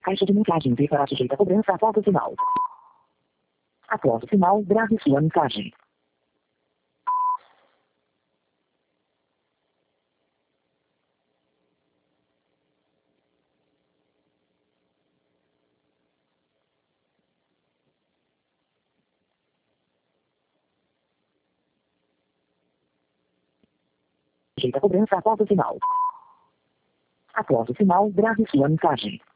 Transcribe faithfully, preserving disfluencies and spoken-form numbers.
Caixa de mensagem estará sujeita a cobrança após o sinal. Após o sinal, grave sua mensagem. Sujeita a cobrança após o sinal. Após o sinal, grave sua mensagem.